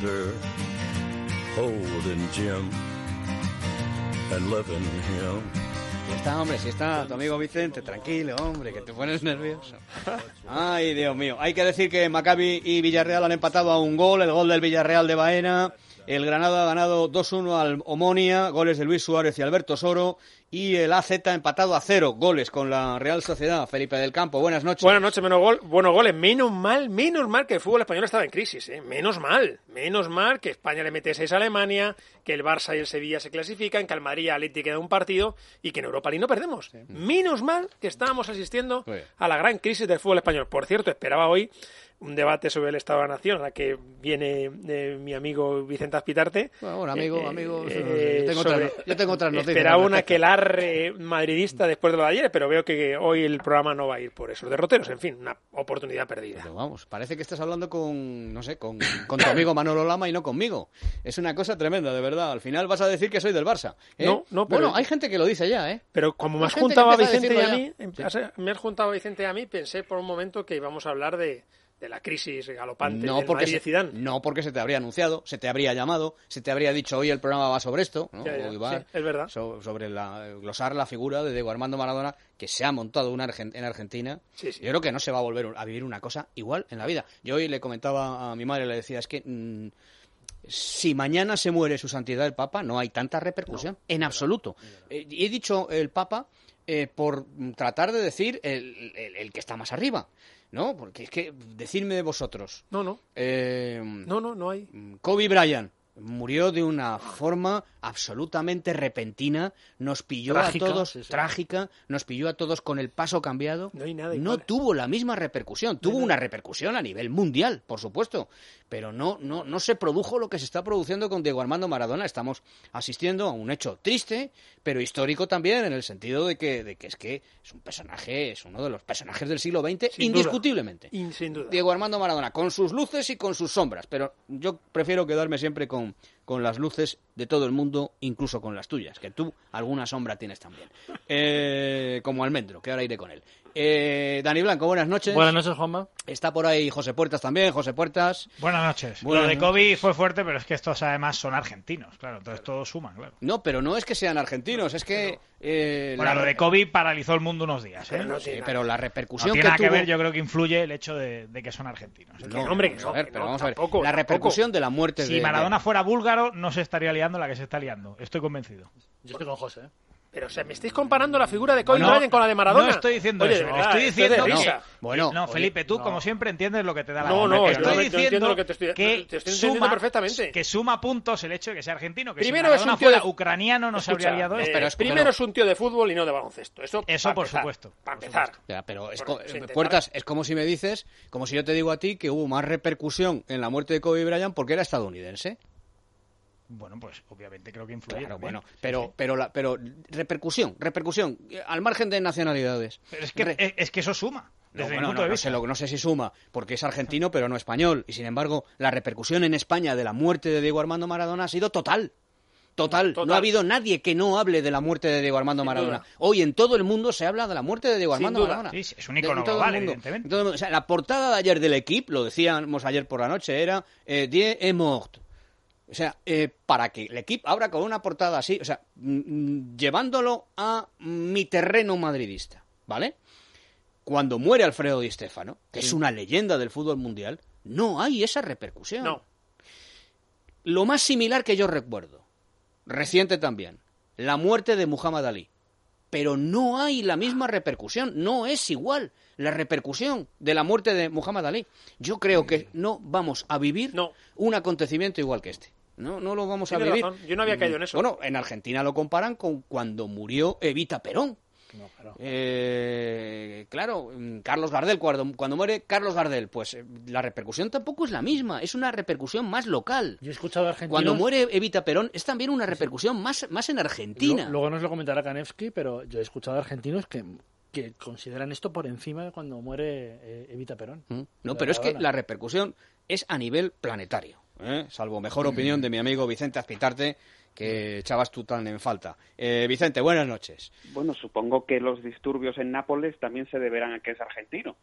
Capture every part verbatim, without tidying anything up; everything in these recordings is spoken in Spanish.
shoulder, holding Jim and loving him. Si está, hombre, si está tu amigo Vicente, tranquilo, hombre, que te pones nervioso. Ay, Dios mío. Hay que decir que Maccabi y Villarreal han empatado a un gol, el gol del Villarreal de Baena. El Granada ha ganado dos uno al Omonia, goles de Luis Suárez y Alberto Soro. Y el A Z ha empatado a cero goles con la Real Sociedad. Felipe del Campo, buenas noches. Buenas noches, menos gol, buenos goles. Menos mal, menos mal que el fútbol español estaba en crisis, ¿eh? Menos mal, menos mal que España le mete seis a Alemania, que el Barça y el Sevilla se clasifican, que al Madrid y al Atleti queda un partido y que en Europa League no perdemos. Sí. Menos mal que estábamos asistiendo sí. a la gran crisis del fútbol español. Por cierto, esperaba hoy un debate sobre el Estado de la Nación, a la que viene eh, mi amigo Vicente Azpitarte. Bueno, bueno amigo, eh, amigo, eh, yo, tengo sobre, otras, yo tengo otras noticias. Esperaba un aquelarre madridista después de lo de ayer, pero veo que hoy el programa no va a ir por esos derroteros. En fin, una oportunidad perdida. Pero vamos, parece que estás hablando con, no sé, con, con tu amigo Manolo Lama y no conmigo. Es una cosa tremenda, de verdad. Al final vas a decir que soy del Barça. ¿eh? No, no, pero... Bueno, hay gente que lo dice ya, ¿eh? Pero como me has juntado a Vicente y a mí, sí. me has juntado a Vicente y a mí, pensé por un momento que íbamos a hablar de... de la crisis galopante no del porque Madrid de Zidane. No porque se te habría anunciado, se te habría llamado, se te habría dicho hoy el programa va sobre esto, ¿no? Ya, ya, hoy va sí, es verdad. So, sobre la, glosar la figura de Diego Armando Maradona que se ha montado una Argent- en Argentina. Sí, sí. Yo creo que no se va a volver a vivir una cosa igual en la vida. Yo hoy le comentaba a mi madre, le decía, es que mmm, si mañana se muere su santidad el Papa, no hay tanta repercusión, no, en absoluto. Eh, he dicho el Papa eh, por tratar de decir el, el, el que está más arriba. No, porque es que, decidme de vosotros. No, no. Eh, no, no, no hay. Kobe Bryant murió de una forma absolutamente repentina, nos pilló trágica, a todos, sí, sí. trágica, nos pilló a todos con el paso cambiado. No hay nada no tuvo la misma repercusión, tuvo no una repercusión a nivel mundial, por supuesto, pero no, no, no se produjo lo que se está produciendo con Diego Armando Maradona. Estamos asistiendo a un hecho triste, pero histórico también, en el sentido de que, de que es que es un personaje, es uno de los personajes del siglo veinte, sin indiscutiblemente. Duda. Sin duda. Diego Armando Maradona, con sus luces y con sus sombras, pero yo prefiero quedarme siempre con, con las luces de todo el mundo, incluso con las tuyas, que tú alguna sombra tienes también. Eh, como Almendro, que ahora iré con él. Eh, Dani Blanco, buenas noches. Buenas noches, Juanma. Está por ahí José Puertas también. José Puertas. Buenas noches. Buenas Lo de noches. Kobe fue fuerte, pero es que estos además son argentinos, claro, entonces todos suman, claro. No, pero no es que sean argentinos, es que... Eh, bueno, la... lo de Kobe paralizó el mundo unos días, ¿eh? Pero, no, sí, pero la repercusión no tiene que nada tuvo... que ver, yo creo que influye el hecho de, de que son argentinos. No, que, hombre, que no, a ver, que pero no, vamos a ver. tampoco, la repercusión tampoco. de la muerte si de... Si Maradona fuera búlgaro, no se estaría liando la que se está liando. Estoy convencido. Yo estoy con José, ¿eh? Pero, o sea, me estáis comparando la figura de Kobe no, Bryant con la de Maradona. No estoy diciendo Oye, eso. Verdad, estoy diciendo de que... risa. Bueno, no, Felipe, oye, tú, no. como siempre, entiendes lo que te da la No, gana. no, estoy yo diciendo entiendo lo que te estoy, que te estoy entendiendo suma, perfectamente. Que suma puntos el hecho de que sea argentino. Que Primero si es Maradona un tío fuera de... ucraniano no Escucha, se habría liado eh, esto. pero es- primero pero- es un tío de fútbol y no de baloncesto. Eso, Eso pa por empezar, supuesto. Para por empezar. supuesto. Ya, pero es Bueno, co- se intentará. Puertas, es como si me dices, como si yo te digo a ti que hubo más repercusión en la muerte de Kobe Bryant porque era estadounidense. Bueno, pues obviamente creo que influye. Claro, también. bueno, pero, Sí, sí. pero, la, pero repercusión, repercusión, eh, al margen de nacionalidades. Pero es que, Re- es, es que eso suma. No, Desde bueno, mi punto no, de no vista. sé, lo- no sé si suma, porque es argentino, pero no español. Y sin embargo, la repercusión en España de la muerte de Diego Armando Maradona ha sido total. Total. Total. No ha habido nadie que no hable de la muerte de Diego Armando Sin Maradona. duda. Hoy en todo el mundo se habla de la muerte de Diego Sin Armando duda. Maradona. Sí, sí, es un De- icono en todo el global, mundo. evidentemente. En todo el mundo. O sea, la portada de ayer del Equipo, lo decíamos ayer por la noche, era eh, Die est mort. O sea, eh, para que el equipo abra con una portada así, o sea, mm, llevándolo a mi terreno madridista, ¿vale? Cuando muere Alfredo Di Stéfano, que Sí. es una leyenda del fútbol mundial, no hay esa repercusión. No. Lo más similar que yo recuerdo, reciente también, la muerte de Muhammad Ali. Pero no hay la misma repercusión, no es igual la repercusión de la muerte de Muhammad Ali. Yo creo que no vamos a vivir No. un acontecimiento igual que este. No, no lo vamos a Tiene vivir. razón, yo no había caído en eso. Bueno, en Argentina lo comparan con cuando murió Evita Perón. No, claro. Eh, claro, mm, Carlos Gardel, cuando, cuando muere Carlos Gardel, pues eh, la repercusión tampoco es la misma, es una repercusión más local. Yo he escuchado a argentinos... Cuando muere Evita Perón es también una repercusión más, más en Argentina. Lo- luego nos lo comentará Kanevsky, pero yo he escuchado a argentinos que, que consideran esto por encima de cuando muere eh, Evita Perón. ¿Mm? No, La pero es que Maradona. la repercusión es a nivel planetario, ¿eh? Salvo mejor opinión de mi amigo Vicente Azpitarte, que echabas tú tan en falta. Eh, Vicente, buenas noches. Bueno, supongo que los disturbios en Nápoles también se deberán a que es argentino.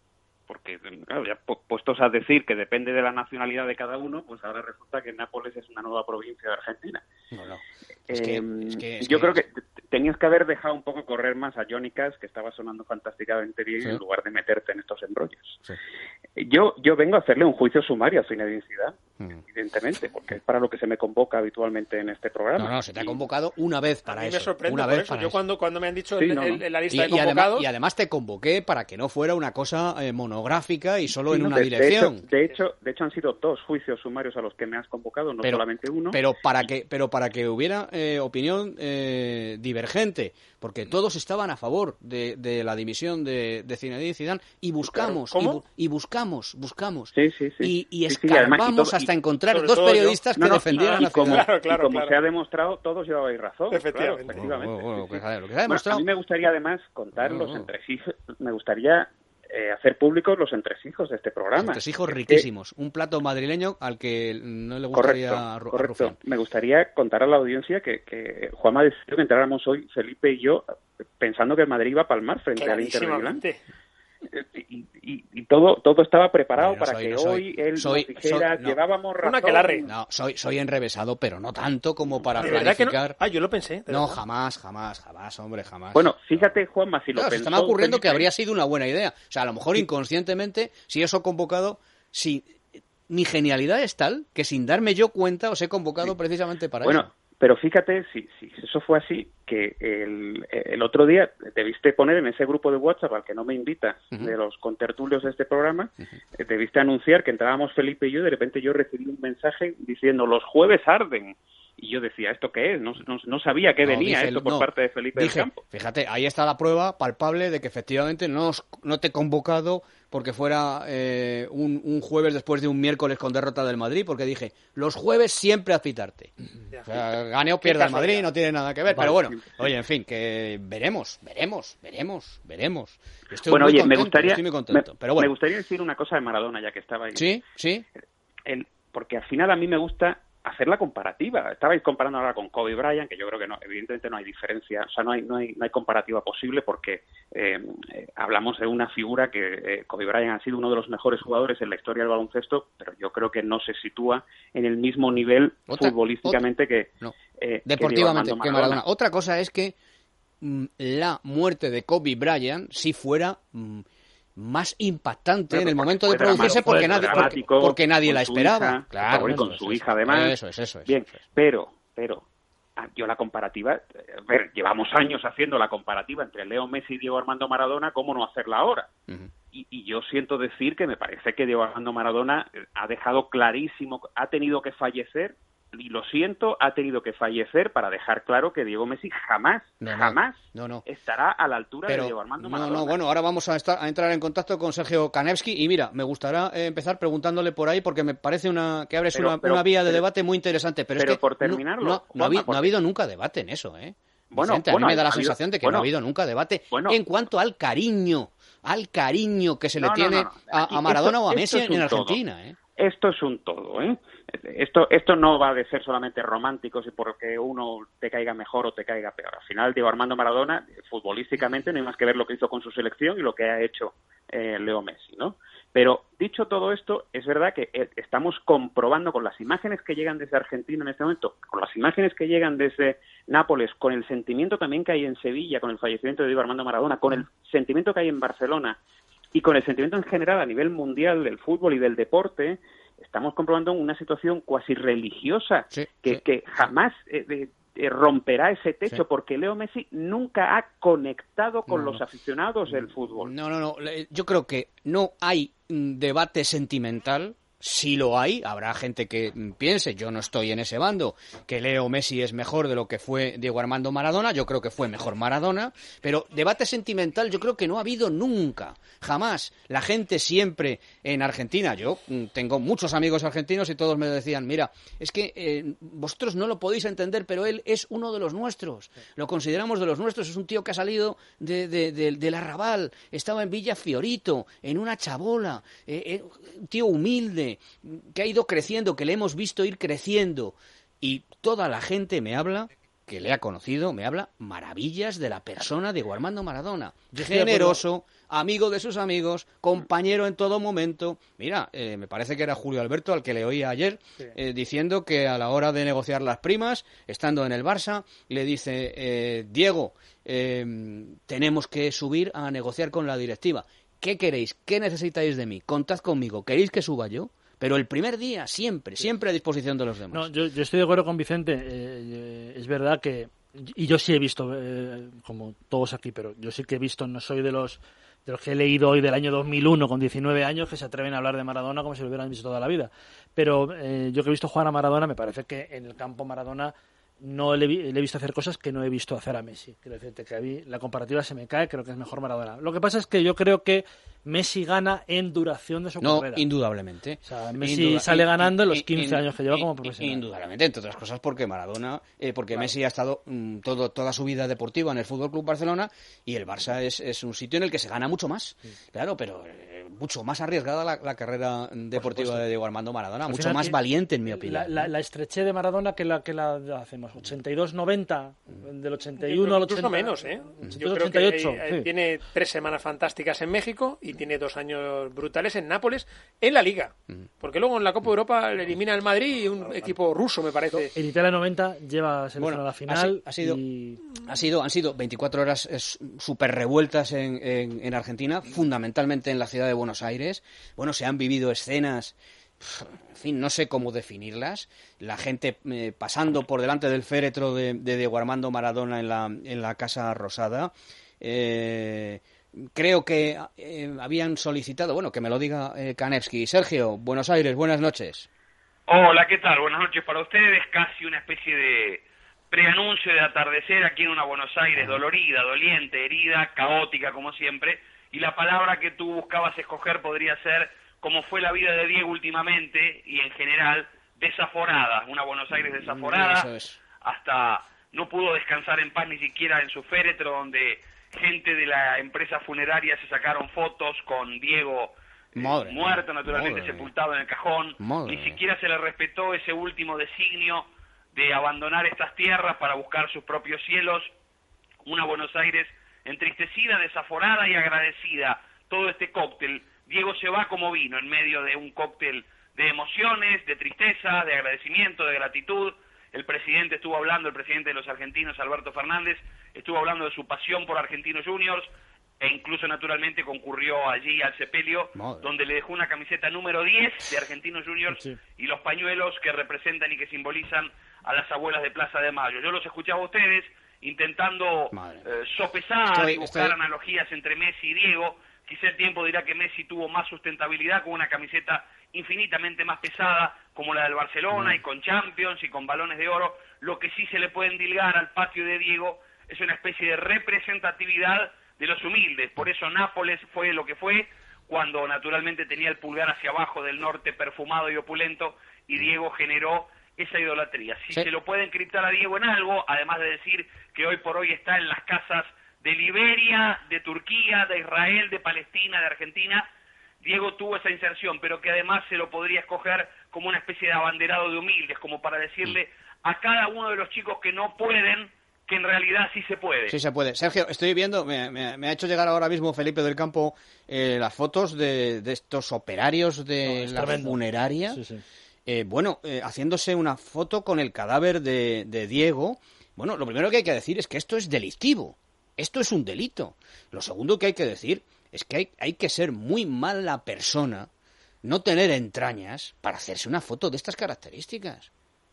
porque claro, ya puestos a decir que depende de la nacionalidad de cada uno, pues ahora resulta que Nápoles es una nueva provincia de Argentina. No, no. Es que, eh, es que, es yo que... creo que tenías que haber dejado un poco correr más a Johnny Cash, que estaba sonando fantásticamente bien, sí. en lugar de meterte en estos embrollos. Sí. Yo yo vengo a hacerle un juicio sumario a Zinedine Zidane, mm. evidentemente, porque es para lo que se me convoca habitualmente en este programa. No, no, se te ha convocado una vez para a mí eso. me sorprende una por vez eso. Para yo eso. cuando cuando me han dicho sí, en, no, en, en la lista y, de convocados... Y además, y además te convoqué para que no fuera una cosa eh, monográfica y solo sí, en no, una de, dirección. De hecho, de hecho, de hecho han sido dos juicios sumarios a los que me has convocado, no pero, solamente uno. Pero para que, pero para que hubiera eh, opinión eh, divergente, porque todos estaban a favor de, de la dimisión de, de Zinedine Zidane y buscamos, claro. ¿Cómo? y, y buscamos, buscamos sí, sí, y, sí. y escarbamos sí, sí, además, y todo, hasta y, encontrar dos periodistas yo. que no, no, defendieran y, y a como, Zidane. Claro, claro, y como claro. se ha demostrado, todos llevabais razón. Efectivamente. Claro, efectivamente. Bueno, bueno, sí, sí. bueno, lo que se ha demostrado... Bueno, a mí me gustaría además contar no, los no. entresijos, me gustaría eh, hacer públicos los entresijos de este programa. Entresijos es riquísimos, que... un plato madrileño al que no le gustaría correcto, correcto. Me gustaría contar a la audiencia que, que Juanma decidió que entráramos hoy, Felipe y yo, pensando que el Madrid iba a palmar frente al Inter de Milán. Y, y, y todo todo estaba preparado bueno, para soy, que no hoy soy, él soy, nos dijera soy, no. llevábamos razón. Una que larre. No, soy soy enrevesado, pero no tanto como para ¿De planificar. No? Ah, yo lo pensé. No, verdad. jamás, jamás, jamás, hombre, jamás. Bueno, fíjate, Juanma, si lo claro, pensó... se me está ocurriendo Felipe, que habría sido una buena idea. O sea, a lo mejor inconscientemente, si eso convocado, si mi genialidad es tal que sin darme yo cuenta os he convocado sí. precisamente para bueno, eso. Pero fíjate, si, si eso fue así, que el, el otro día debiste poner en ese grupo de WhatsApp al que no me invitas, uh-huh. de los contertulios de este programa, uh-huh. debiste anunciar que entrábamos Felipe y yo, y de repente yo recibí un mensaje diciendo, los jueves arden. Y yo decía, ¿esto qué es? No, no, no sabía que no, venía dije, esto por no, parte de Felipe dije, del Campo. Fíjate, ahí está la prueba palpable de que efectivamente no, os, no te he convocado porque fuera eh, un, un jueves después de un miércoles con derrota del Madrid, porque dije, los jueves siempre a citarte. O sea, gane o pierda el Madrid, no tiene nada que ver. Vale, pero bueno, sí. oye, en fin, que veremos, veremos, veremos, veremos. Estoy bueno, muy oye, contento, me gustaría, estoy muy contento, me, pero bueno. me gustaría decir una cosa de Maradona, ya que estaba ahí. Sí, sí. El, porque al final a mí me gusta hacer la comparativa. Estabais comparando ahora con Kobe Bryant, que yo creo que no, evidentemente no hay diferencia, o sea, no hay no hay, no hay comparativa posible porque eh, eh, hablamos de una figura que eh, Kobe Bryant ha sido uno de los mejores jugadores en la historia del baloncesto, pero yo creo que no se sitúa en el mismo nivel otra, futbolísticamente otra, que no. eh, deportivamente que Maradona. que Maradona. Otra cosa es que mm, la muerte de Kobe Bryant si fuera mm, más impactante bueno, en el momento de producirse porque nadie, porque, porque nadie la esperaba. Hija, claro, y con su hija además. Eso es, eso es. Bien, eso es. pero, pero, yo la comparativa, a ver, llevamos años haciendo la comparativa entre Leo Messi y Diego Armando Maradona, ¿cómo no hacerla ahora? Uh-huh. Y, y yo siento decir que me parece que Diego Armando Maradona ha dejado clarísimo, ha tenido que fallecer, y lo siento, ha tenido que fallecer para dejar claro que Diego Messi jamás, no, no, jamás no, no. estará a la altura Pero, de Diego Armando no, Maradona. No, bueno, ahora vamos a, estar, a entrar en contacto con Sergio Kanevsky y mira, me gustaría eh, empezar preguntándole por ahí porque me parece una que abres pero, una, pero, una vía de pero, debate muy interesante. Pero, pero es que por terminarlo, no, no, Juanma, no, ha, habido, porque... no ha habido nunca debate en eso, ¿eh? Bueno, Vicente, bueno, a mí me da la habido, sensación de que bueno, no ha habido nunca debate bueno, en cuanto al cariño, al cariño que se no, le tiene no, no, no. A, a Maradona esto, o a Messi en Argentina, todo. ¿eh? Esto es un todo, ¿eh? Esto, esto no va de ser solamente románticos y porque uno te caiga mejor o te caiga peor. Al final, Diego Armando Maradona, futbolísticamente, no hay más que ver lo que hizo con su selección y lo que ha hecho eh, Leo Messi, ¿no? Pero, dicho todo esto, es verdad que eh, estamos comprobando con las imágenes que llegan desde Argentina en este momento, con las imágenes que llegan desde Nápoles, con el sentimiento también que hay en Sevilla, con el fallecimiento de Diego Armando Maradona, con el sentimiento que hay en Barcelona, y con el sentimiento en general a nivel mundial del fútbol y del deporte, estamos comprobando una situación cuasi religiosa sí, que, sí. que jamás eh, eh, romperá ese techo, sí. porque Leo Messi nunca ha conectado con no, los aficionados del fútbol. No, no, no. Yo creo que no hay debate sentimental. Si lo hay, habrá gente que piense, yo no estoy en ese bando, que Leo Messi es mejor de lo que fue Diego Armando Maradona, yo creo que fue mejor Maradona, pero debate sentimental yo creo que no ha habido nunca, jamás. La gente siempre en Argentina, yo tengo muchos amigos argentinos y todos me decían, mira, es que eh, vosotros no lo podéis entender, pero él es uno de los nuestros, lo consideramos de los nuestros, es un tío que ha salido de, de, de, del Arrabal, estaba en Villa Fiorito, en una chabola, eh, eh, un tío humilde, que ha ido creciendo, que le hemos visto ir creciendo, y toda la gente me habla que le ha conocido, me habla maravillas de la persona Diego Armando Maradona. Generoso, amigo de sus amigos, compañero en todo momento. Mira, eh, me parece que era Julio Alberto al que le oía ayer, sí. eh, diciendo que a la hora de negociar las primas, estando en el Barça, le dice, eh, Diego, eh, tenemos que subir a negociar con la directiva. ¿Qué queréis? ¿Qué necesitáis de mí? Contad conmigo. ¿Queréis que suba yo? Pero el primer día, siempre, siempre a disposición de los demás. No, yo, yo estoy de acuerdo con Vicente. Eh, eh, es verdad que, y yo sí he visto, eh, como todos aquí, pero yo sí que he visto, no soy de los de los que he leído hoy del año dos mil uno con diecinueve años que se atreven a hablar de Maradona como si lo hubieran visto toda la vida. Pero eh, yo que he visto jugar a Maradona, me parece que en el campo Maradona no le, vi, le he visto hacer cosas que no he visto hacer a Messi. Quiero decirte que a mí la comparativa se me cae, creo que es mejor Maradona. Lo que pasa es que yo creo que Messi gana en duración de su no, carrera. No, indudablemente. O sea, Messi Induda- sale ganando en los quince años que lleva como profesional. Indudablemente, entre otras cosas porque Maradona, eh, porque claro. Messi ha estado mmm, todo, toda su vida deportiva en el Fútbol Club Barcelona y el Barça es, es un sitio en el que se gana mucho más. Sí. Claro, pero eh, mucho más arriesgada la, la carrera deportiva de Diego Armando Maradona, al mucho final, más valiente en mi opinión. La, la, la estrechez de Maradona que la que la hacemos, ochenta y dos noventa, del ochenta y uno al ochenta. Incluso menos, ¿eh? Yo creo que ochenta y ocho, eh, sí. Tiene tres semanas fantásticas en México y tiene dos años brutales en Nápoles, en la Liga. Porque luego en la Copa Europa le elimina el Madrid y un equipo ruso, me parece. En Italia noventa lleva selección bueno, a la final. Ha, ha, sido, y... ha sido, han sido veinticuatro horas súper revueltas en, en, en Argentina, fundamentalmente en la ciudad de Buenos Aires. Bueno, se han vivido escenas, en fin, no sé cómo definirlas. La gente eh, pasando por delante del féretro de, de Diego Armando Maradona en la, en la Casa Rosada. Eh... Creo que eh, habían solicitado, bueno, que me lo diga eh, Kanevsky. Sergio, Buenos Aires, buenas noches. Hola, ¿qué tal? Buenas noches para ustedes. Casi una especie de preanuncio de atardecer aquí en una Buenos Aires dolorida, doliente, herida, caótica como siempre. Y la palabra que tú buscabas escoger podría ser, como fue la vida de Diego últimamente y en general, desaforada. Una Buenos Aires desaforada. Eso es. Hasta no pudo descansar en paz ni siquiera en su féretro, donde gente de la empresa funeraria se sacaron fotos con Diego eh, muerto, naturalmente madre sepultado en el cajón. Madre. Ni siquiera se le respetó ese último designio de abandonar estas tierras para buscar sus propios cielos. Una Buenos Aires entristecida, desaforada y agradecida. Todo este cóctel. Diego se va como vino, en medio de un cóctel de emociones, de tristeza, de agradecimiento, de gratitud. El presidente estuvo hablando, el presidente de los argentinos, Alberto Fernández, estuvo hablando de su pasión por Argentinos Juniors e incluso naturalmente concurrió allí al sepelio, Madre. donde le dejó una camiseta número diez de Argentinos Juniors sí. y los pañuelos que representan y que simbolizan a las abuelas de Plaza de Mayo. Yo los escuchaba a ustedes intentando eh, sopesar estoy, y buscar estoy... analogías entre Messi y Diego. Quizá el tiempo dirá que Messi tuvo más sustentabilidad con una camiseta infinitamente más pesada como la del Barcelona, mm. y con Champions y con balones de oro. Lo que sí se le puede endilgar al patio de Diego es una especie de representatividad de los humildes. Por eso Nápoles fue lo que fue, cuando naturalmente tenía el pulgar hacia abajo del norte perfumado y opulento, y Diego generó esa idolatría. Si sí. se lo puede encriptar a Diego en algo, además de decir que hoy por hoy está en las casas de Liberia, de Turquía, de Israel, de Palestina, de Argentina, Diego tuvo esa inserción, pero que además se lo podría escoger como una especie de abanderado de humildes, como para decirle a cada uno de los chicos que no pueden, que en realidad sí se puede. Sí se puede. Sergio, estoy viendo, me, me, me ha hecho llegar ahora mismo Felipe del Campo eh, las fotos de, de estos operarios de no, la tremendo. funeraria. Sí, sí. Eh, bueno, eh, haciéndose una foto con el cadáver de, de Diego. Bueno, lo primero que hay que decir es que esto es delictivo. Esto es un delito. Lo segundo que hay que decir es que hay, hay que ser muy mala persona, no tener entrañas, para hacerse una foto de estas características.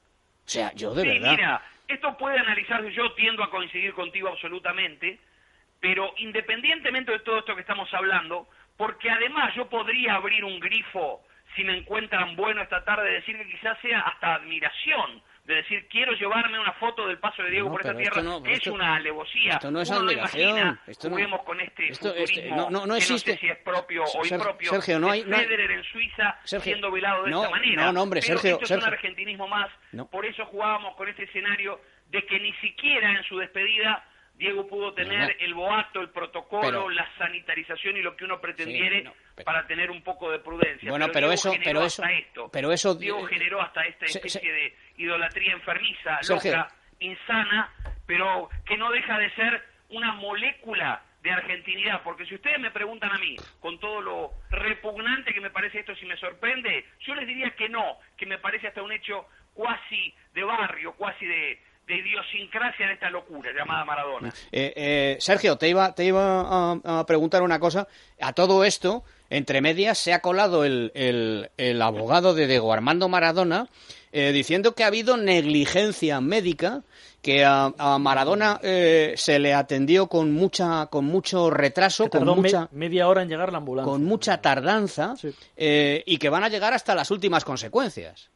O sea, yo de sí, verdad... mira, esto puede analizarse, yo tiendo a coincidir contigo absolutamente, pero independientemente de todo esto que estamos hablando, porque además yo podría abrir un grifo, si me encuentran bueno esta tarde, decir que quizás sea hasta admiración, de decir, quiero llevarme una foto del paso de Diego no, por esta tierra, no, es esto, una alevosía. Esto no es Uno admiración. No imagina, esto no, juguemos con este esto, futurismo, este, no, no, no existe. Que no sé si es propio o Sergio, impropio. Sergio, no hay, es no hay... Federer en Suiza Sergio, siendo velado de no, esta manera. No, no, hombre, Pero Sergio, esto Sergio. es un argentinismo más. No. Por eso jugábamos con este escenario de que ni siquiera en su despedida Diego pudo tener no, no. el boato, el protocolo, pero, la sanitarización y lo que uno pretendiere sí, no, pero, para tener un poco de prudencia. Bueno, pero, pero eso, pero eso, esto. pero eso, Diego generó hasta esta especie se, se, de idolatría enfermiza, Sergio, loca, insana, pero que no deja de ser una molécula de argentinidad, porque si ustedes me preguntan a mí, con todo lo repugnante que me parece esto, si me sorprende, yo les diría que no, que me parece hasta un hecho cuasi de barrio, cuasi de, de idiosincrasia de esta locura llamada Maradona. Eh, eh, Sergio, te iba, te iba a, a preguntar una cosa. A todo esto, entre medias, se ha colado el, el, el abogado de Diego Armando Maradona eh, diciendo que ha habido negligencia médica, que a, a Maradona eh, se le atendió con mucha con mucho retraso, con mucha me, media hora en llegar la ambulancia, con mucha tardanza, sí. eh, y que van a llegar hasta las últimas consecuencias.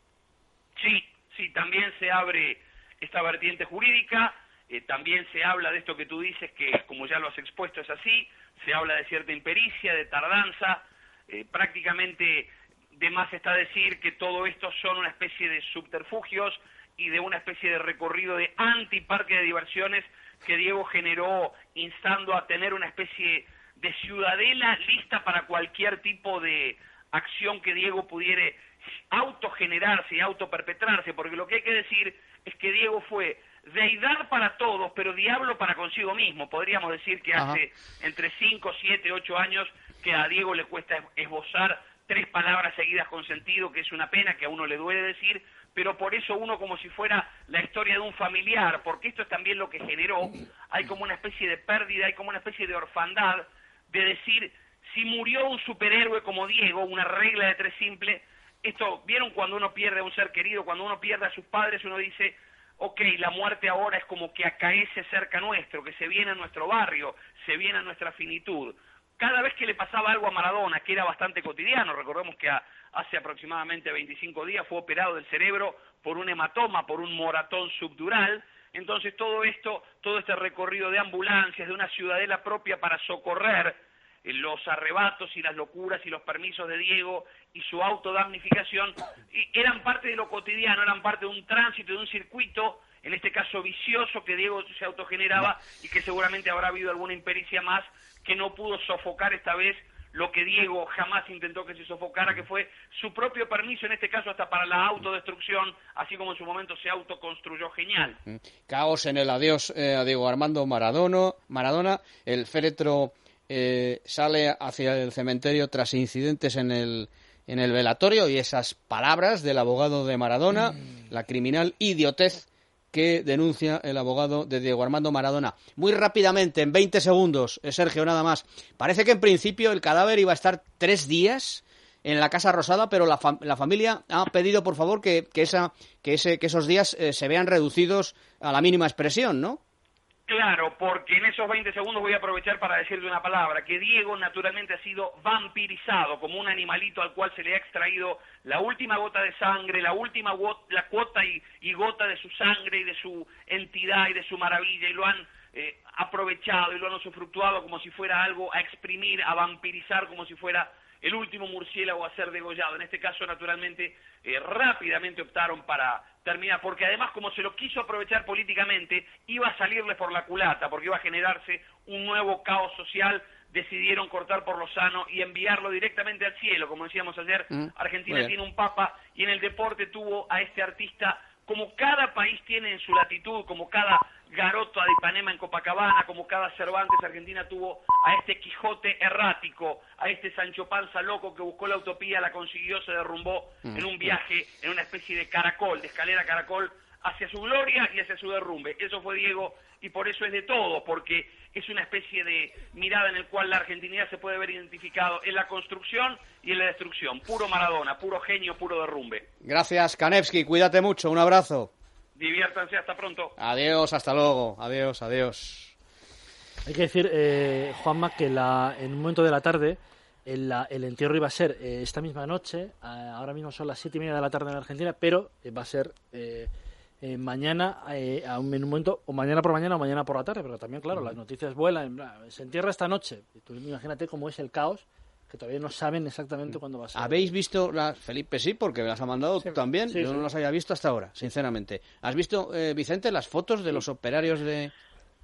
Sí, sí, también se abre esta vertiente jurídica, eh, también se habla de esto que tú dices, que como ya lo has expuesto es así, se habla de cierta impericia, de tardanza, eh, prácticamente de más está decir que todo esto son una especie de subterfugios y de una especie de recorrido de antiparque de diversiones que Diego generó instando a tener una especie de ciudadela lista para cualquier tipo de acción que Diego pudiera autogenerarse y autoperpetrarse, porque lo que hay que decir es que Diego fue deidad para todos, pero diablo para consigo mismo. Podríamos decir que Ajá. hace entre cinco, siete, ocho años que a Diego le cuesta esbozar tres palabras seguidas con sentido, que es una pena, que a uno le duele decir, pero por eso uno como si fuera la historia de un familiar, porque esto es también lo que generó, hay como una especie de pérdida, hay como una especie de orfandad, de decir, si murió un superhéroe como Diego, una regla de tres simple, esto, ¿vieron cuando uno pierde a un ser querido, cuando uno pierde a sus padres, uno dice, ok, la muerte ahora es como que acaece cerca nuestro, que se viene a nuestro barrio, se viene a nuestra finitud. Cada vez que le pasaba algo a Maradona, que era bastante cotidiano, recordemos que a, hace aproximadamente veinticinco días fue operado del cerebro por un hematoma, por un moratón subdural, entonces todo esto, todo este recorrido de ambulancias, de una ciudadela propia para socorrer eh, los arrebatos y las locuras y los permisos de Diego y su autodamnificación, y eran parte de lo cotidiano, eran parte de un tránsito, de un circuito, en este caso vicioso, que Diego se autogeneraba y que seguramente habrá habido alguna impericia más que no pudo sofocar esta vez lo que Diego jamás intentó que se sofocara, que fue su propio permiso, en este caso hasta para la autodestrucción, así como en su momento se autoconstruyó genial. Caos en el adiós eh, a Diego Armando Maradona, Maradona el féretro eh, sale hacia el cementerio tras incidentes en el, en el velatorio y esas palabras del abogado de Maradona, mm. la criminal idiotez que denuncia el abogado de Diego Armando Maradona. Muy rápidamente, en veinte segundos, Sergio, nada más. Parece que en principio el cadáver iba a estar tres días en la Casa Rosada, pero la, fam- la familia ha pedido, por favor, que, que, esa, que, ese, que esos días eh, se vean reducidos a la mínima expresión, ¿no? Claro, porque en esos veinte segundos voy a aprovechar para decirte una palabra, que Diego naturalmente ha sido vampirizado como un animalito al cual se le ha extraído la última gota de sangre, la última gota, la cuota y, y gota de su sangre y de su entidad y de su maravilla, y lo han eh, aprovechado y lo han usufructuado como si fuera algo a exprimir, a vampirizar, como si fuera el último murciélago a ser degollado. En este caso, naturalmente, eh, rápidamente optaron para terminar, porque además, como se lo quiso aprovechar políticamente, iba a salirle por la culata, porque iba a generarse un nuevo caos social, decidieron cortar por lo sano y enviarlo directamente al cielo. Como decíamos ayer, mm, Argentina tiene un papa, y en el deporte tuvo a este artista, como cada país tiene en su latitud, como cada Garota de Ipanema en Copacabana, como cada Cervantes, Argentina tuvo a este Quijote errático, a este Sancho Panza loco que buscó la utopía, la consiguió, se derrumbó mm. en un viaje, en una especie de caracol, de escalera caracol, hacia su gloria y hacia su derrumbe. Eso fue Diego, y por eso es de todo, porque es una especie de mirada en el cual la argentinidad se puede ver identificado en la construcción y en la destrucción. Puro Maradona, puro genio, puro derrumbe. Gracias, Kanevsky, cuídate mucho, un abrazo. Diviértanse, hasta pronto. Adiós, hasta luego, adiós, adiós. Hay que decir, eh, Juanma, que la, en un momento de la tarde el, la, el entierro iba a ser eh, esta misma noche, eh, ahora mismo son las siete y media de la tarde en Argentina, pero eh, va a ser eh, eh, mañana, eh, a un, en un momento, o mañana por mañana o mañana por la tarde, pero también, claro, uh-huh. las noticias vuelan, se entierra esta noche. Tú imagínate cómo es el caos, que todavía no saben exactamente cuándo va a ser. ¿Habéis visto las, Felipe? Sí, porque me las ha mandado sí, también. Sí, Yo sí. no las había visto hasta ahora, sinceramente. ¿Has visto, eh, Vicente, las fotos de sí. los operarios de...?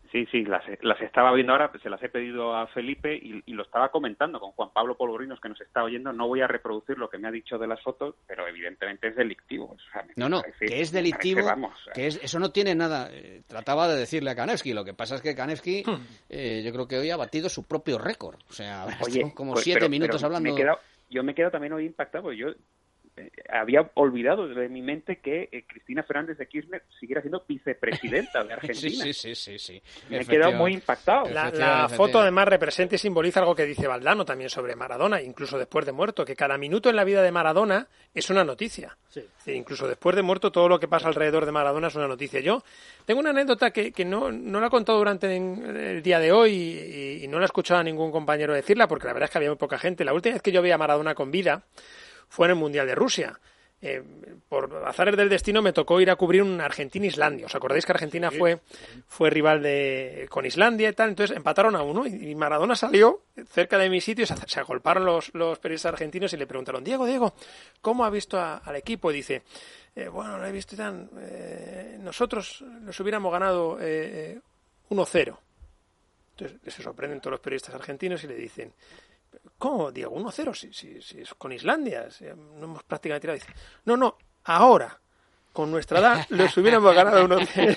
Sí, sí, las, las estaba viendo ahora, se las he pedido a Felipe y, y lo estaba comentando con Juan Pablo Polvorinos, que nos está oyendo. No voy a reproducir lo que me ha dicho de las fotos, pero evidentemente es delictivo. O sea, no, no, parece, que es delictivo, parece, vamos, o sea, que es, eso no tiene nada. Eh, trataba de decirle a Kanevski, lo que pasa es que Kanevski, eh, yo creo que hoy ha batido su propio récord. O sea, oye, como pues, siete pero, minutos pero hablando. Me he quedado, yo me he quedado también hoy impactado, yo eh, había olvidado de mi mente que eh, Cristina Fernández de Kirchner siguiera siendo vicepresidenta de Argentina. sí, sí, sí, sí, sí. Me he quedado muy impactado. La, la foto además representa y simboliza algo que dice Valdano también sobre Maradona, incluso después de muerto, que cada minuto en la vida de Maradona es una noticia. Sí. Sí, incluso después de muerto todo lo que pasa alrededor de Maradona es una noticia. Yo tengo una anécdota que, que no, no la he contado durante el día de hoy y, y no la he escuchado a ningún compañero decirla porque la verdad es que había muy poca gente. La última vez que yo vi a Maradona con vida fue en el Mundial de Rusia. Eh, por azares del destino me tocó ir a cubrir un Argentina-Islandia. ¿Os acordáis que Argentina fue, fue rival de con Islandia y tal? Entonces empataron a uno y Maradona salió cerca de mi sitio y se, se agolparon los, los periodistas argentinos y le preguntaron: Diego, Diego, ¿cómo ha visto a, al equipo? Y dice, eh, bueno, lo he visto tan... Eh, nosotros nos hubiéramos ganado eh, uno cero. Entonces se sorprenden todos los periodistas argentinos y le dicen: ¿cómo, Diego? uno cero, si, si, si es con Islandia, si no hemos prácticamente tirado. Dice, no, no, ahora, con nuestra edad, los hubiéramos ganado uno cero.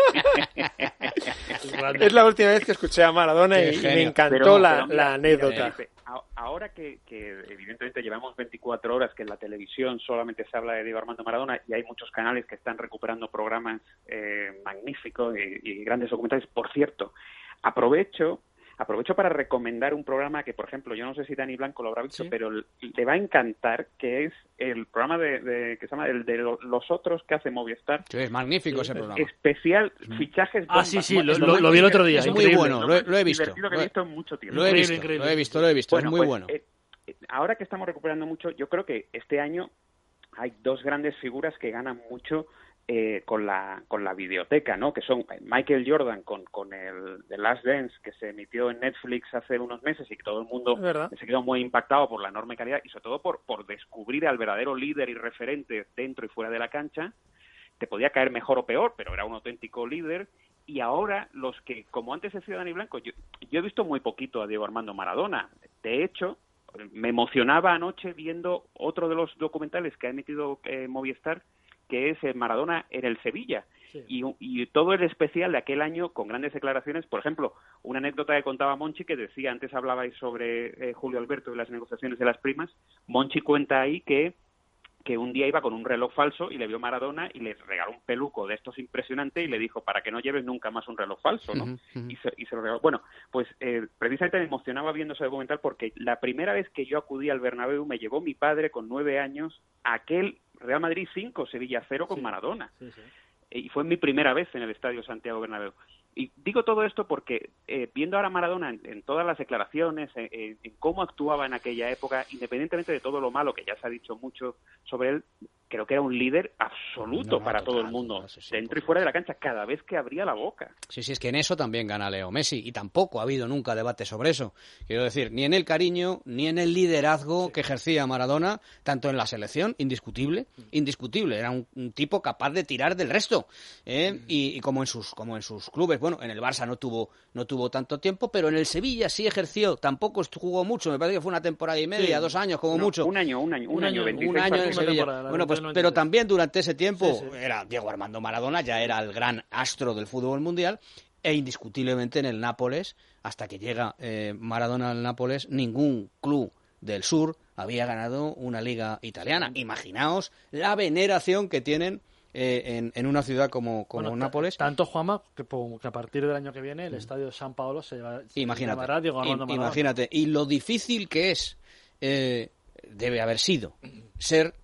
Es la última vez que escuché a Maradona y, y me encantó pero, la, pero mira, la anécdota. Mira, ahora que, que evidentemente llevamos veinticuatro horas que en la televisión solamente se habla de Diego Armando Maradona y hay muchos canales que están recuperando programas eh, magníficos y, y grandes documentales. Por cierto, aprovecho Aprovecho para recomendar un programa que, por ejemplo, yo no sé si Dani Blanco lo habrá visto, ¿sí? Pero le va a encantar, que es el programa de, de que se llama el de Los Otros que hace Movistar. Sí, es magnífico ese programa. Especial, fichajes... Ah, sí, sí, lo, lo, lo vi el otro día. Es muy bueno, lo, lo he visto. Lo, que he visto en mucho tiempo. Lo he visto, lo he visto, lo he visto, bueno, es muy pues, bueno. Eh, ahora que estamos recuperando mucho, yo creo que este año hay dos grandes figuras que ganan mucho Eh, con la con la videoteca, ¿no? Que son Michael Jordan con, con el The Last Dance, que se emitió en Netflix hace unos meses y que todo el mundo se quedó muy impactado por la enorme calidad y sobre todo por, por descubrir al verdadero líder y referente dentro y fuera de la cancha. Te podía caer mejor o peor, pero era un auténtico líder. Y ahora los que, como antes decía Dani Blanco, yo, yo he visto muy poquito a Diego Armando Maradona. De hecho, me emocionaba anoche viendo otro de los documentales que ha emitido eh, Movistar, que es Maradona en el Sevilla. Sí. Y, y todo el especial de aquel año con grandes declaraciones. Por ejemplo, una anécdota que contaba Monchi, que decía, antes hablabais sobre eh, Julio Alberto y las negociaciones de las primas. Monchi cuenta ahí que que un día iba con un reloj falso y le vio Maradona y le regaló un peluco de estos impresionante y le dijo, para que no lleves nunca más un reloj falso, ¿no? Uh-huh, uh-huh. Y, se, y se lo regaló. Bueno, pues eh, precisamente me emocionaba viendo ese documental porque la primera vez que yo acudí al Bernabéu me llevó mi padre con nueve años a aquel Real Madrid cinco, Sevilla cero con sí. Maradona. Sí, sí. Y fue mi primera vez en el Estadio Santiago Bernabéu. Y digo todo esto porque eh, viendo ahora a Maradona en, en todas las declaraciones, en, en, en cómo actuaba en aquella época, independientemente de todo lo malo que ya se ha dicho mucho sobre él, creo que era un líder absoluto no, para total, todo el mundo, no, sí, sí, dentro y fuera de la cancha, cada vez que abría la boca. Sí, sí, es que en eso también gana Leo Messi, y tampoco ha habido nunca debate sobre eso. Quiero decir, ni en el cariño, ni en el liderazgo sí. que ejercía Maradona, tanto en la selección, indiscutible, indiscutible, era un, un tipo capaz de tirar del resto, ¿eh? mm. y, y como en sus como en sus clubes, bueno, en el Barça no tuvo no tuvo tanto tiempo, pero en el Sevilla sí ejerció, tampoco jugó mucho, me parece que fue una temporada y media, sí. dos años como no, mucho. Un año, un año, un, un año, año un año en el Sevilla. Bueno, pues pero también durante ese tiempo sí, sí. era Diego Armando Maradona, ya era el gran astro del fútbol mundial, e indiscutiblemente en el Nápoles, hasta que llega eh, Maradona al Nápoles, ningún club del sur había ganado una liga italiana. Imaginaos la veneración que tienen eh, en, en una ciudad como, como bueno, Nápoles. Tanto, Juanma, que, que a partir del año que viene el estadio de San Paolo se, se imagínate, llamará Diego Armando Maradona. Imagínate, y lo difícil que es, eh, debe haber sido, ser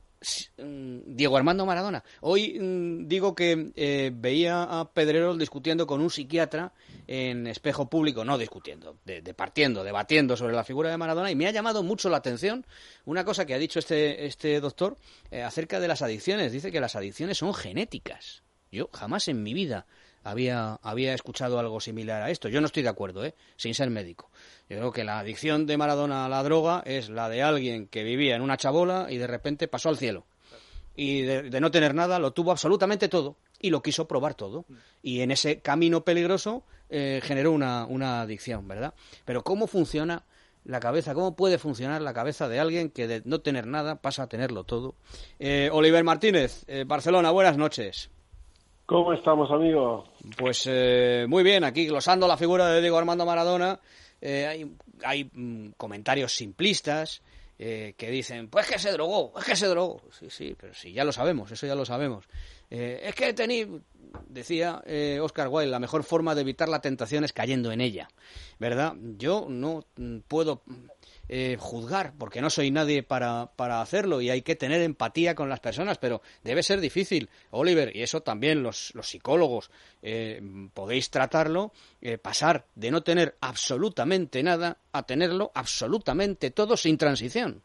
Diego Armando Maradona. Hoy mmm, digo que eh, veía a Pedrerol discutiendo con un psiquiatra en Espejo Público, no discutiendo, de, de partiendo, debatiendo sobre la figura de Maradona, y me ha llamado mucho la atención una cosa que ha dicho este, este doctor eh, acerca de las adicciones. Dice que las adicciones son genéticas. Yo jamás en mi vida había, había escuchado algo similar a esto. Yo no estoy de acuerdo, ¿eh? sin ser médico. Yo creo que la adicción de Maradona a la droga es la de alguien que vivía en una chabola y de repente pasó al cielo. Y de, de no tener nada lo tuvo absolutamente todo. y lo quiso probar todo. Y en ese camino peligroso eh, generó una, una adicción, ¿verdad? Pero ¿cómo funciona la cabeza? ¿Cómo puede funcionar la cabeza de alguien que de no tener nada pasa a tenerlo todo? Eh, Oliver Martínez, eh, Barcelona, buenas noches. ¿Cómo estamos, amigo? Pues eh, muy bien, aquí glosando la figura de Diego Armando Maradona. Eh, hay hay mm, comentarios simplistas eh, que dicen, pues que se drogó, es que se drogó. Sí, sí, pero sí, ya lo sabemos, eso ya lo sabemos. Eh, es que tenía, decía eh, Oscar Wilde, la mejor forma de evitar la tentación es cayendo en ella, ¿verdad? Yo no mm, puedo eh, juzgar, porque no soy nadie para, para hacerlo, y hay que tener empatía con las personas, pero debe ser difícil, Oliver, y eso también los, los psicólogos eh, podéis tratarlo, eh, pasar de no tener absolutamente nada a tenerlo absolutamente todo sin transición.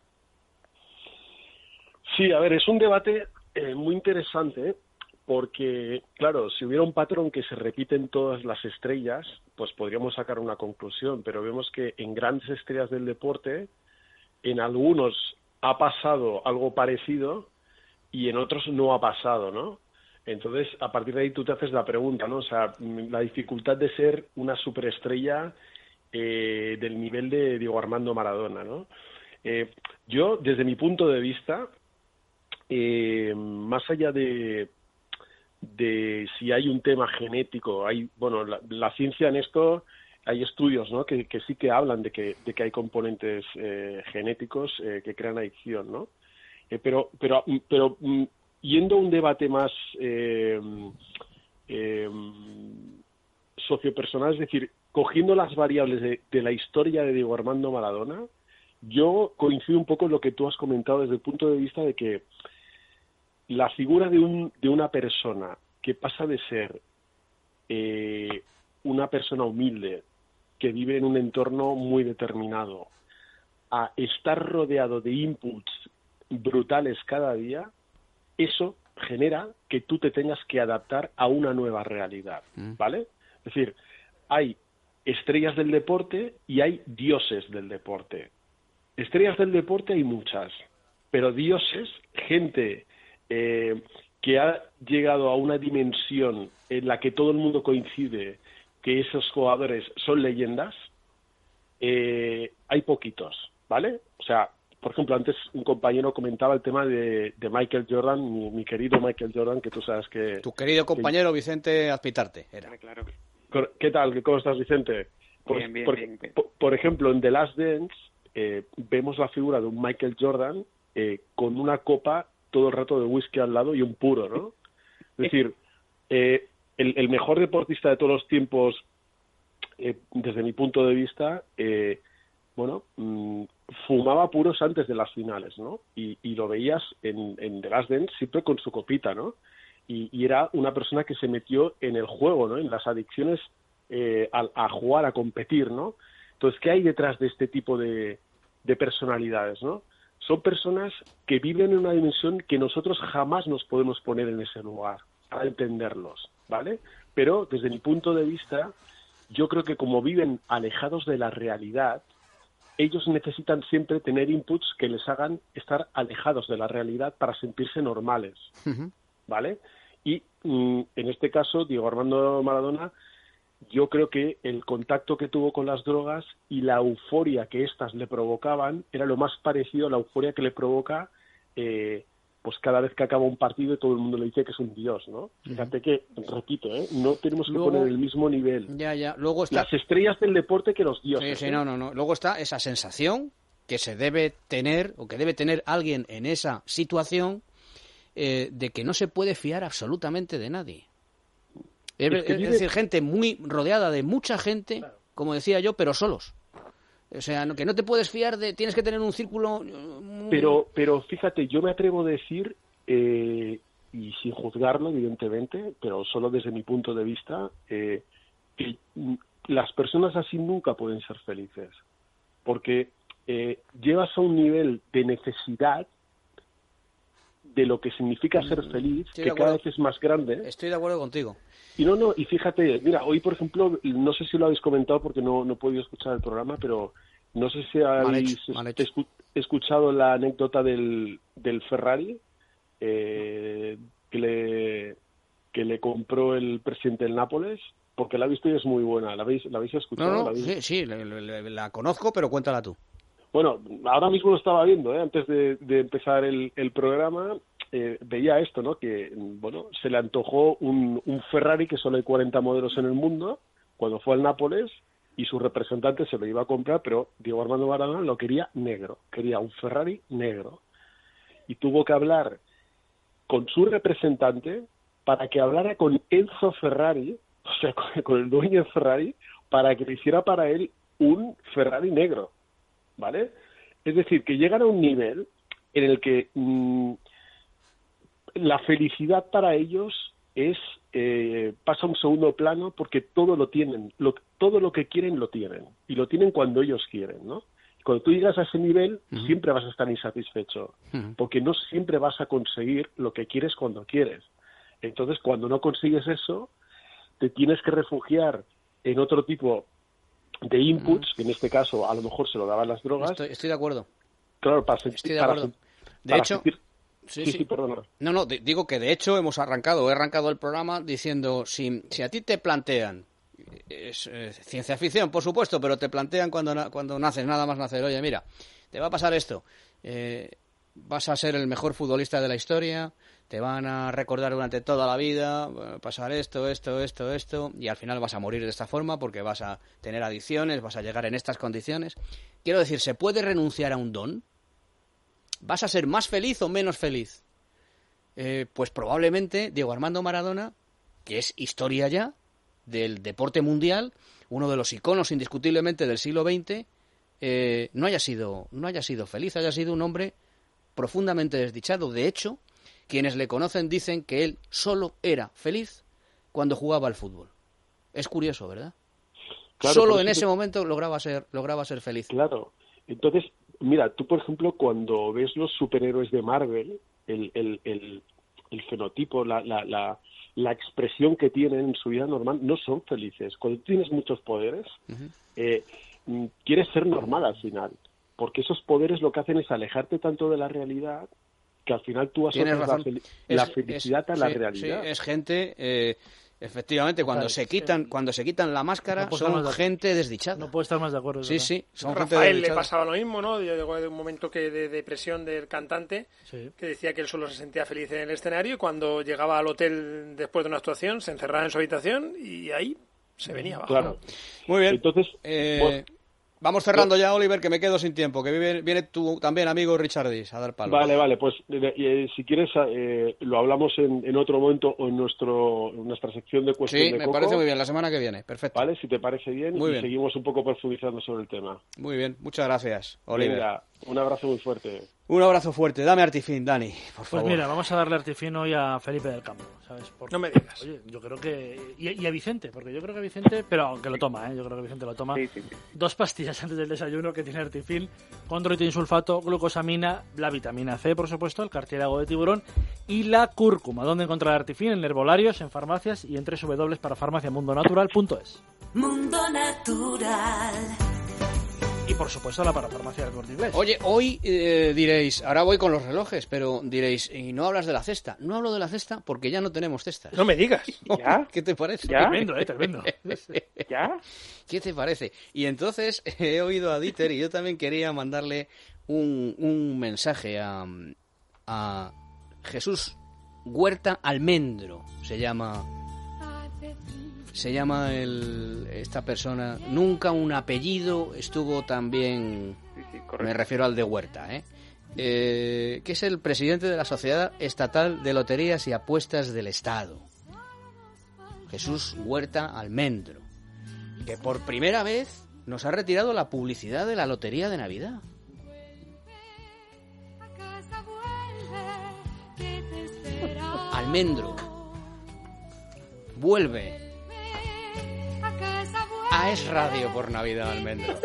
Sí, a ver, es un debate eh, muy interesante, ¿eh? Porque, claro, si hubiera un patrón que se repite en todas las estrellas, pues podríamos sacar una conclusión, pero vemos que en grandes estrellas del deporte, en algunos ha pasado algo parecido y en otros no ha pasado, ¿no? Entonces, a partir de ahí tú te haces la pregunta, ¿no? O sea, la dificultad de ser una superestrella eh, del nivel de Diego Armando Maradona, ¿no? Eh, yo, desde mi punto de vista, eh, más allá de... de si hay un tema genético, hay, bueno, la, la ciencia en esto, hay estudios, ¿no? que, que sí que hablan de que, de que hay componentes eh, genéticos eh, que crean adicción, ¿no? Eh, pero, pero, pero yendo a un debate más eh, eh, sociopersonal, es decir, cogiendo las variables de, de la historia de Diego Armando Maradona, yo coincido un poco en lo que tú has comentado desde el punto de vista de que la figura de, un, de una persona que pasa de ser eh, una persona humilde, que vive en un entorno muy determinado, a estar rodeado de inputs brutales cada día, eso genera que tú te tengas que adaptar a una nueva realidad, ¿vale? Es decir, hay estrellas del deporte y hay dioses del deporte. Estrellas del deporte hay muchas, pero dioses, gente... Eh, que ha llegado a una dimensión en la que todo el mundo coincide que esos jugadores son leyendas, eh, hay poquitos, ¿vale? O sea, por ejemplo, antes un compañero comentaba el tema de, de Michael Jordan, mi, mi querido Michael Jordan, que tú sabes que... Tu querido compañero que... Vicente Azpitarte, era. Claro. ¿Qué tal? ¿Cómo estás, Vicente? Pues, bien, bien, por, bien, bien. Por, por ejemplo, en The Last Dance eh, vemos la figura de un Michael Jordan eh, con una copa todo el rato de whisky al lado y un puro, ¿no? Es decir, eh, el, el mejor deportista de todos los tiempos, eh, desde mi punto de vista, eh, bueno, mmm, fumaba puros antes de las finales, ¿no? Y, y lo veías en, en The Last Dance siempre con su copita, ¿no? Y, y era una persona que se metió en el juego, ¿no? En las adicciones eh, a, a jugar, a competir, ¿no? Entonces, ¿qué hay detrás de este tipo de, de personalidades, ¿no? Son personas que viven en una dimensión que nosotros jamás nos podemos poner en ese lugar, para entenderlos, ¿vale? Pero, desde mi punto de vista, yo creo que como viven alejados de la realidad, ellos necesitan siempre tener inputs que les hagan estar alejados de la realidad para sentirse normales, ¿vale? Y mm, en este caso, Diego Armando Maradona, yo creo que el contacto que tuvo con las drogas y la euforia que éstas le provocaban era lo más parecido a la euforia que le provoca eh, pues cada vez que acaba un partido y todo el mundo le dice que es un dios, ¿no? Fíjate que, repito, ¿eh? No tenemos que Luego, poner el mismo nivel ya, ya. Luego está... las estrellas del deporte que los dioses. Sí, sí, ¿eh? no, no, no. Luego está esa sensación que se debe tener, o que debe tener alguien en esa situación, eh, de que no se puede fiar absolutamente de nadie. Es, es, es decir, gente muy rodeada de mucha gente, claro, como decía yo, pero solos. O sea, no, que no te puedes fiar de... Tienes que tener un círculo... Muy... Pero, pero fíjate, yo me atrevo a decir, eh, y sin juzgarlo, evidentemente, pero solo desde mi punto de vista, eh, que las personas así nunca pueden ser felices. Porque eh, llevas a un nivel de necesidad de lo que significa ser feliz, Estoy que cada vez es más grande. Estoy de acuerdo contigo. Y no, no, y fíjate, mira, hoy, por ejemplo, no sé si lo habéis comentado porque no, no he podido escuchar el programa, pero no sé si habéis mal hecho, escu escuchado la anécdota del, del Ferrari, eh, que le que le compró el presidente del Nápoles, porque la he visto y es muy buena. ¿La habéis, la habéis escuchado? No, no, ¿La habéis... sí, sí, la, la, la conozco, pero cuéntala tú. Bueno, ahora mismo lo estaba viendo, ¿eh? Antes de, de empezar el, el programa, eh, veía esto, ¿no? Que, bueno, se le antojó un, un Ferrari, que solo hay cuarenta modelos en el mundo, cuando fue al Nápoles, y su representante se lo iba a comprar, pero Diego Armando Maradona lo quería negro, quería un Ferrari negro. Y tuvo que hablar con su representante para que hablara con Enzo Ferrari, o sea, con, con el dueño de Ferrari, para que le hiciera para él un Ferrari negro, ¿vale? Es decir, que llegan a un nivel en el que mmm, la felicidad para ellos es eh, pasa a un segundo plano, porque todo lo tienen, lo, todo lo que quieren lo tienen, y lo tienen cuando ellos quieren, ¿no? Cuando tú llegas a ese nivel, uh-huh. siempre vas a estar insatisfecho, uh-huh. porque no siempre vas a conseguir lo que quieres cuando quieres. Entonces, cuando no consigues eso, te tienes que refugiar en otro tipo de inputs, uh-huh. que en este caso a lo mejor se lo daban las drogas. Estoy, estoy de acuerdo. Claro, para sentir, estoy de para, acuerdo. De para hecho, sentir... sí, sí, sí. sí, perdona. No, no, de, digo que de hecho hemos arrancado, he arrancado el programa diciendo, si, si a ti te plantean, es, es ciencia ficción, por supuesto, pero te plantean cuando, cuando naces, nada más nacer, oye, mira, te va a pasar esto, eh, vas a ser el mejor futbolista de la historia, te van a recordar durante toda la vida, va a pasar esto, esto, esto, esto, y al final vas a morir de esta forma porque vas a tener adicciones, vas a llegar en estas condiciones. Quiero decir, ¿se puede renunciar a un don? ¿Vas a ser más feliz o menos feliz? Eh, pues probablemente Diego Armando Maradona, que es historia ya del deporte mundial, uno de los iconos indiscutiblemente del siglo veinte, eh, no haya sido, no haya sido feliz, haya sido un hombre profundamente desdichado. De hecho, quienes le conocen dicen que él solo era feliz cuando jugaba al fútbol. Es curioso, ¿verdad? Claro, solo en ese ese momento lograba ser, lograba ser feliz. Claro. Entonces, mira, tú, por ejemplo, cuando ves los superhéroes de Marvel, el, el, el, el fenotipo, la, la, la, la expresión que tienen en su vida normal, no son felices. Cuando tienes muchos poderes, uh-huh. eh, quieres ser normal al final, porque esos poderes lo que hacen es alejarte tanto de la realidad que al final tú asocias la, fel- es, la felicidad es, a la sí, realidad. Sí, es gente... Eh... Efectivamente, cuando claro, se quitan sí. cuando se quitan la máscara, no son gente desdichada. No puedo estar más de acuerdo. Sí, sí, son Rafael gente desdichada. Le pasaba lo mismo, ¿no? Llegó de un momento que de depresión del cantante, sí. que decía que él solo se sentía feliz en el escenario, y cuando llegaba al hotel después de una actuación, se encerraba en su habitación y ahí se venía abajo. Claro. Muy bien. Entonces, eh, bueno, vamos cerrando ya, Oliver, que me quedo sin tiempo, que viene, viene tu también amigo Richardis a dar palo. Vale, vale, pues eh, si quieres eh, lo hablamos en, en otro momento o en, nuestro, en nuestra sección de cuestión sí, de me Coco. parece muy bien, la semana que viene, perfecto. Vale, si te parece bien, muy y bien. seguimos un poco profundizando sobre el tema. Muy bien, muchas gracias, Oliver. Venga, un abrazo muy fuerte. Un abrazo fuerte. Dame Artifin, Dani, por favor. Pues mira, vamos a darle Artifin hoy a Felipe del Campo, ¿sabes? Porque, no me digas. Oye, yo creo que... Y, y a Vicente, porque yo creo que Vicente... Pero aunque lo toma, ¿eh? Yo creo que Vicente lo toma. Sí, sí, sí. Dos pastillas antes del desayuno que tiene Artifin, condroitinsulfato, glucosamina, la vitamina C, por supuesto, el cartílago de tiburón y la cúrcuma. ¿Dónde encontrar Artifin? En herbolarios, en farmacias y en doble u doble u doble u para farmacia mundo natural punto es. Mundo Natural. Y por supuesto la parafarmacia del Corte Inglés. Oye, hoy eh, diréis, ahora voy con los relojes, pero diréis, y no hablas de la cesta. No hablo de la cesta porque ya no tenemos cestas. No me digas. ¿Ya? ¿Qué te parece? ¿Ya? Tremendo, eh, tremendo. ¿Ya? ¿Qué te parece? Y entonces he oído a Dieter y yo también quería mandarle un, un mensaje a, a Jesús Huerta Almendro, se llama... Se llama el, esta persona, nunca un apellido estuvo tan bien, Sí, sí, correcto. me refiero al de Huerta, ¿eh? Eh, que es el presidente de la Sociedad Estatal de Loterías y Apuestas del Estado, Jesús Huerta Almendro, que por primera vez nos ha retirado la publicidad de la Lotería de Navidad. Almendro vuelve a Es Radio por Navidad, Almendro.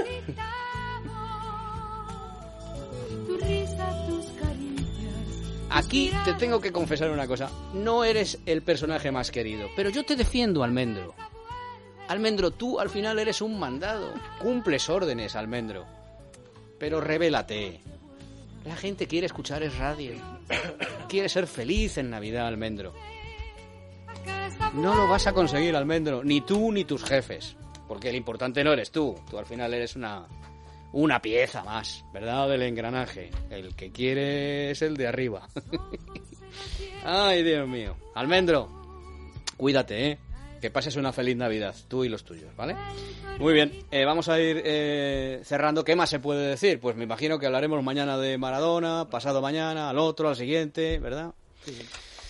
Aquí te tengo que confesar una cosa. No eres el personaje más querido, pero yo te defiendo, Almendro. Almendro, tú al final eres un mandado. Cumples órdenes, Almendro. Pero revélate. La gente quiere escuchar Es Radio. Quiere ser feliz en Navidad, Almendro. No lo vas a conseguir, Almendro, ni tú ni tus jefes, porque el importante no eres tú, tú al final eres una, una pieza más, ¿verdad?, del engranaje. El que quiere es el de arriba. Ay, Dios mío. Almendro, cuídate, ¿eh? Que pases una feliz Navidad, tú y los tuyos, ¿vale? Muy bien, eh, vamos a ir eh, cerrando. ¿Qué más se puede decir? Pues me imagino que hablaremos mañana de Maradona, pasado mañana, al otro, al siguiente, ¿verdad? Sí.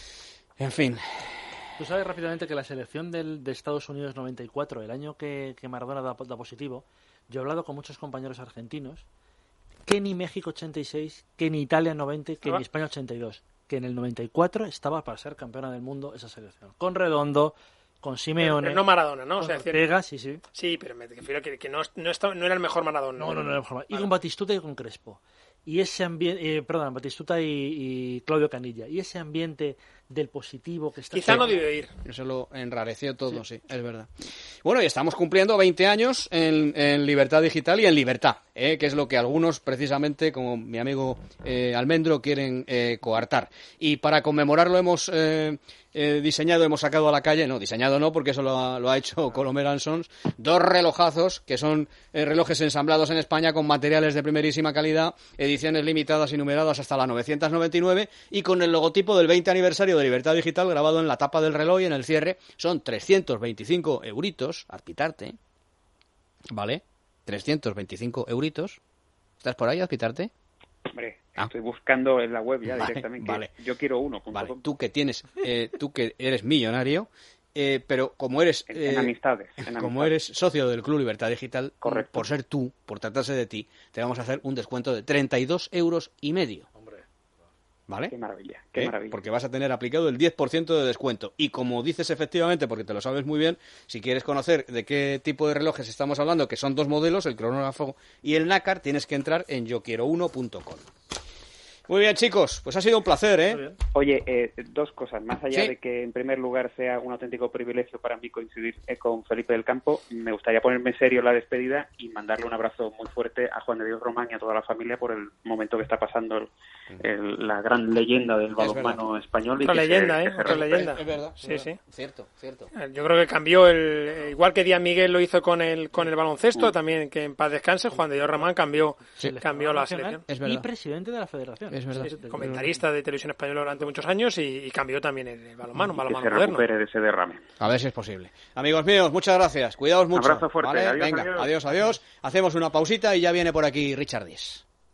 En fin. Tú sabes rápidamente que la selección del, de Estados Unidos noventa y cuatro, el año que, que Maradona da, da positivo, yo he hablado con muchos compañeros argentinos, que ni México ochenta y seis, que ni Italia noventa, que ni España ochenta y dos, que en el noventa y cuatro estaba para ser campeona del mundo esa selección. Con Redondo, con Simeone... Pero no Maradona, ¿no? O sea, Ortega, sí, sí. Sí, pero me refiero que, que no, no, estaba, no era el mejor Maradona. No, no, no era el mejor Maradona. Y con Batistuta y con Crespo. Y ese ambiente... Eh, perdón, Batistuta y, y Claudio Canilla. Y ese ambiente del positivo que está... Quizá no debe ir. Eso lo enrareció todo, sí, sí, es verdad. Bueno, y estamos cumpliendo veinte años en, en Libertad Digital y en Libertad, ¿eh? Que es lo que algunos, precisamente, como mi amigo eh, Almendro, quieren eh, coartar. Y para conmemorarlo hemos eh, eh, diseñado, hemos sacado a la calle, no, diseñado no, porque eso lo ha, lo ha hecho Colomer and Sons, dos relojazos, que son eh, relojes ensamblados en España con materiales de primerísima calidad, ediciones limitadas y numeradas hasta la novecientos noventa y nueve, y con el logotipo del veinte aniversario de Libertad Digital grabado en la tapa del reloj y en el cierre. Son trescientos veinticinco euritos, Azpitarte, ¿vale? trescientos veinticinco euritos. ¿Estás por ahí, Azpitarte? Hombre, Ah. estoy buscando en la web ya Vale, directamente. vale. Yo quiero uno. Vale, tú que tienes, eh, tú que eres millonario, eh, pero como eres... En, eh, en amistades. En como amistades. eres socio del Club Libertad Digital, Correcto. por ser tú, por tratarse de ti, te vamos a hacer un descuento de treinta y dos euros y medio. ¿Vale? Qué maravilla, qué ¿Eh? maravilla. Porque vas a tener aplicado el diez por ciento de descuento. Y como dices efectivamente, porque te lo sabes muy bien, si quieres conocer de qué tipo de relojes estamos hablando, que son dos modelos, el cronógrafo y el nácar, tienes que entrar en yo quiero uno punto com. Muy bien, chicos, pues ha sido un placer, ¿eh? Oye, eh, dos cosas. Más allá Sí. de que, en primer lugar, sea un auténtico privilegio para mí coincidir eh, con Felipe del Campo, me gustaría ponerme en serio la despedida y mandarle un abrazo muy fuerte a Juan de Dios Román y a toda la familia por el momento que está pasando el, el- la gran leyenda del balonmano español. Y Otra que se- leyenda, que ¿eh? se Otra recupere. leyenda. Es verdad. Sí, sí. Cierto, cierto. Yo creo que cambió el... Igual que Díaz Miguel lo hizo con el con el baloncesto, también que en paz descanse, Juan de Dios Román cambió, Sí. cambió la Nacional selección. Es y verdad. presidente de la federación. Es verdad. Sí, sí, Comentarista de televisión española durante muchos años y, y cambió también el, el balonmano, un Que balonmano se moderno. recupere de ese derrame. A ver si es posible. Amigos míos, muchas gracias. Cuidaos mucho. Abrazo fuerte. ¿vale? Adiós, Venga, adiós. adiós, adiós. Hacemos una pausita y ya viene por aquí Richard Diez.